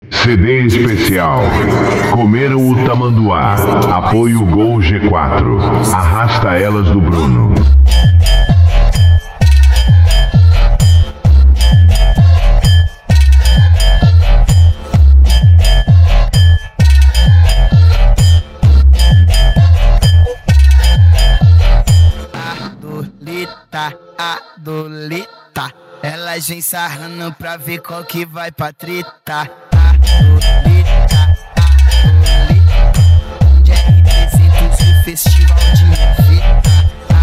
CD especial. Comeram o tamanduá. Apoio Gol G4. Arrasta elas do Bruno. Adolita, elas vem sarrando pra ver qual que vai pra treta. Onde é R300 no festival de fita.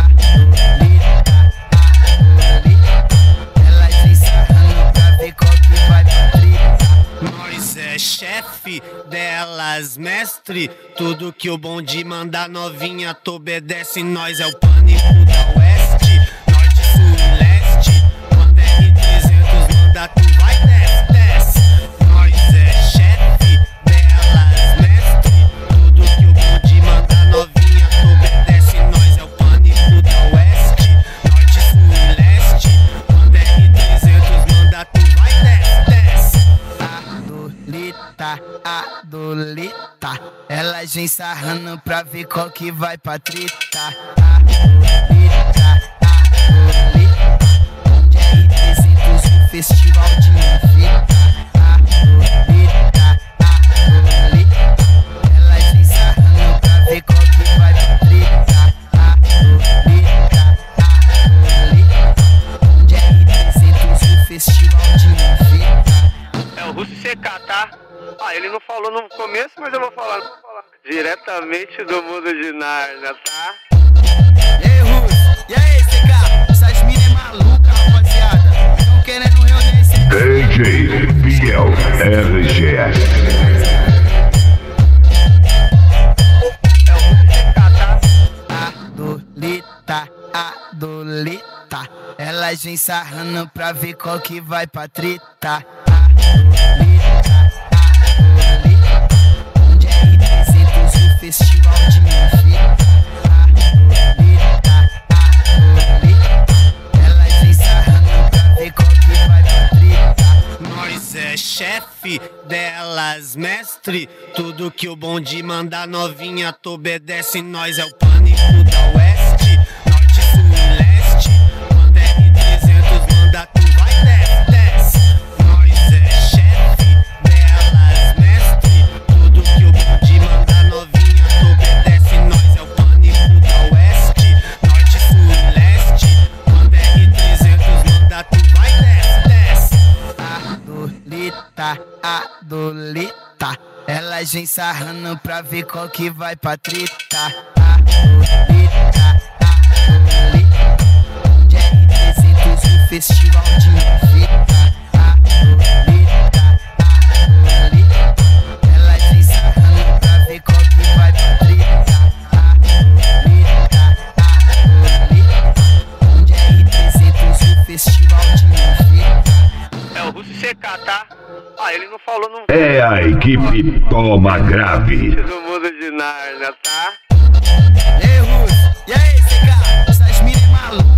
Elas vem sarrando pra ver qual que vai pra treta. Nós é chefe delas, mestre. Tudo que o bonde manda novinha, tu obedece. Nós é o pânico da oeste, norte, sul e leste. Quando R300 manda, tu vai, desce, desce. Nós é chefe delas, mestre. Tudo que o bonde manda novinha, tu obedece. Nós é o pânico da oeste, norte, sul e leste. Quando R300 manda, tu vai, desce, desce. Adolita, elas vem sarrando pra ver qual que vai pra treta. Onde é R300 no festival de fita. Elas vem sarrando pra ver qual que vai pra treta. Onde é R300 no festival de fita. É o Russo CK, tá? Ah, ele não falou no começo, mas eu vou falar. Diretamente do mundo de Nárnia, tá? Ei, Russo, e aí, CK? Essas minas é maluca, rapaziada. Tão querendo reunir esse... DJ Fiel RGS. É o Russo CK, tá? Adolita, elas vem sarrando pra ver qual que vai pra treta. Onde é R300 no festival de fita. Elas vem sarrando pra ver qual que vai pra treta. Nós é chefe delas, mestre. Tudo que o bonde manda novinha, tu obedece. Nós é o pânico da oeste, norte, sul e leste. Quando R300 manda, tu vai, desce, desce. Nós é chefe delas, mestre. Tudo que o bonde manda novinha, tu obedece. Nós é o pânico da oeste, norte, sul e leste. Quando R300 manda, tu vai, desce, desce. Adolita, elas vem sarrando pra ver qual que vai pra treta. Onde é R300 no festival de fita. Elas vem sarrando pra ver qual que vai pra treta. Onde é R300 no festival de fita. É o Russo CK, tá? Ah, ele não falou no É a equipe Toma Grave. do mundo de Nárnia, tá? Ei, Russo, e aí, CK? Essas minas é maluca.